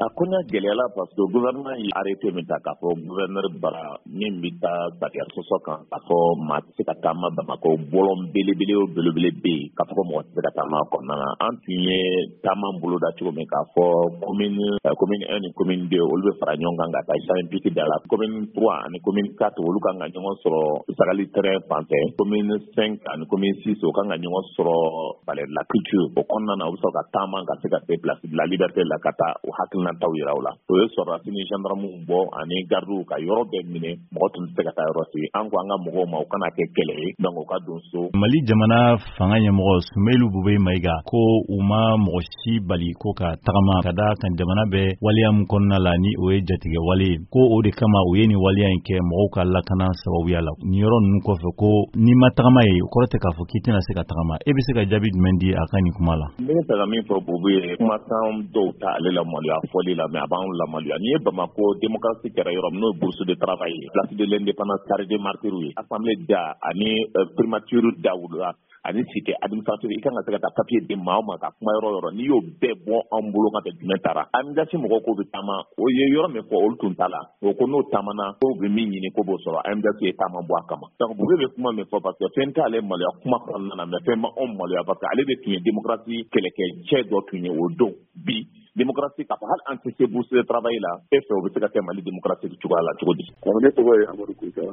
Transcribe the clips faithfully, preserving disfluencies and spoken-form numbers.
A ko na gɛlɛyala parce que gouvernement ye arrêté min ta k'a fɔ gouverneur bara min bɛ taa barrière sɔsɔ kan k'a fɔ maa tɛ se ka taama Bamako bɔlɔn belebele o belebele bɛ yen k'a fɔ ko mɔgɔ tɛ se ka taama a kɔnɔna na an tun ye taama boloda cogo min k'a fɔ commune commune un ni commune deux olu bɛ fara ɲɔgɔn kan ka taa Saint-Piti da la commune trois ani commune quatre olu kan ka ɲɔgɔn sɔrɔ Sagali terrain fan fɛ commune cinq ani commune six o kan ka ɲɔgɔn sɔrɔ palais de la culture o kɔnɔna na u bɛ sɔrɔ ka taama ka se ka se place de la liberté la ka taa o hakilina taw yira u la o ye sɔrɔdasi ni gendarmew bɔ ani gardiw ka yɔrɔ bɛɛ minɛ mɔgɔ tun tɛ se ka taa yɔrɔ si an ko an ka mɔgɔw ma u kana kɛ kɛlɛ ye donc u ka don so. Mali jamana fanga ɲɛmɔgɔ Sumailu Bube Mayiga ko u ma mɔgɔ si bali ko ka tagama ka da kan jamana bɛ waleya min kɔnɔna la ni o ye jatigɛ wale ko o de kama u ye ni waleya in kɛ mɔgɔw ka lakana sababuya la ni yɔrɔ ninnu kɔfɛ ko ni ma tagama ye o kɔrɔ tɛ k'a fɔ k'i tɛna se ka tagama e bɛ se ka jaabi jumɛn di a ka nin kuma la. N bɛ fɛ ka min fɔ Bobo ye kumakan dɔw ta ale la maloya fɔli la mais a b'an la maloya n'i ye Bamako démocratie kɛra yɔrɔ min n'o ye bourse de travail ye place de l'indépendance carré des martyrs ye assemblée da ani primature Dawuda ani cité administrative i kan ka se ka taa papier di maa o ma ka kuma yɔrɔ yɔrɔ n'i y'o bɛɛ bɔ an bolo ka tɛ jumɛn taara amnistie mɔgɔw ko bɛ taama o ye yɔrɔ min fɔ olu tun t'a la o ko n'o taamana ko bɛ min ɲini ko b'o sɔrɔ amnistie ye taama bɔ a kama donc Bube bɛ kuma min fɔ parce que fɛn t'ale maloya kuma kɔnɔna na mais fɛn ma anw maloya parce que ale de tun ye démocratie kɛlɛkɛcɛ dɔ tun ye o don bi démocratie k'a fɔ hali an tɛ se bourse de travail la e fɛ o bɛ se ka kɛ Mali démocratie cogoya la cogo di. Ne tɔgɔ ye Amadou Koyita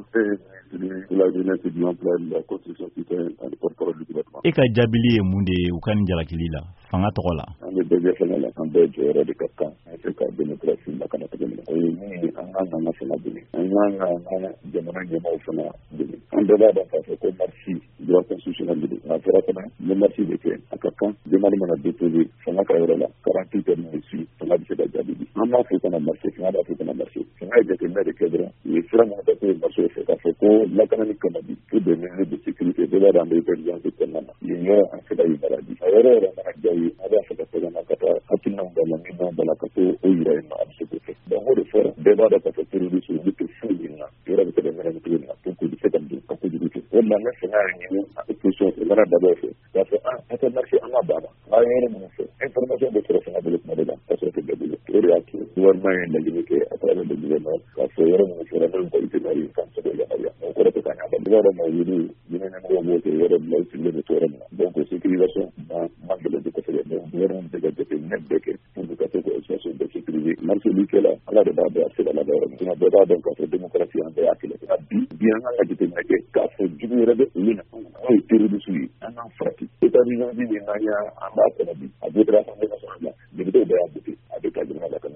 et la jeunesse du emploi de la constitution citoyenne et porte-parole du gouvernement. E ka jaabili ye mun de ye u ka nin jalakili la fanga tɔgɔ la. An bɛ bɛɛ fɛngɛ la an bɛɛ jɔyɔrɔ de ka kan an fɛ ka démocratie lakana cogo min na o ye min ye an kan ka an ka fanga dɛmɛ an kan ka an ka jamana ɲɛmaaw fana dɛmɛ an bɛɛ b'a dɔn k'a fɔ ko marche droit constitutionnel de don nka fɔra fana ni marche bɛ kɛ a ka kan demande mana déposer fanga ka yɔrɔ la quarante-huit heures minutes suit fanga bɛ se ka jaabi di an b'a fɔ kana marche fanga b'a fɔ kana marche fanga ye jateminɛ de kɛ dɔrɔn u ye sira minnu datugu marche fɛ k'a fɔ ko lakanani kama di pour des mesures de sécurité bɛɛ b'a dɔn an bɛ urgence kɔnɔna na yen yɔrɔ an se ka yi bara di a yɔrɔ yɔrɔ mana diya ye an b'a fɛ ka segin ka taa hakilinaw b'a la minnu b'a la ka to o yira yen nɔ a bɛ se k'o kɛ donc o de fɔra bɛɛ b'a dɔn k'a fɔ terroriste olu tɛ foyi yen na yɔrɔ bɛ se ka ɲɛnabɔ cogo min na pour que u bɛ se ka don ka kojugu kɛ o de la ne fanga y'a ɲini a opposition fɛ mana dabɔ fɛ k'a fɔ ah an tɛ marché an ka banna an ye yɔrɔ minnu fɛ information bɛ sɔrɔ fanga bolo kuma dɔ la ka sɔrɔ tɛ bɛɛ bolo o de y'a to gouvernement ye laɲini kɛ a travers le gouvernement k'a fɔ yɔrɔ minnu fɔra n'o ye qualité mari kan se k'o yamaruya o kɔrɔ tɛ k'a ɲa ban yɔrɔ ma wuli ɲinɛ ɲɛmɔgɔ b'o kɛ yɔrɔ min na o sigilen bɛ to yɔrɔ min na donc sécurisation ma ma gɛlɛn de kosɛbɛ donc gouvernement bɛ se ka jateminɛ bɛɛ kɛ pour ka se k'o situation bɛɛ sécuriser marché min kɛla ala de b'a dɔn a se ka laban yɔrɔ min nka bɛɛ b'a dɔn k'a fɔ démocratie an bɛɛ y'a kɛlɛ nka bi bi an kan ka jateminɛ kɛ k'a fɔ jugu yɛrɛ bɛ olu la n'o ye terroriste ye an k'an farati état d'urgence min n'an y'a an b'a kɔnɔ bi a voté l'Assemblée nationale la député bɛɛ y'a voté a bɛ ka jamana la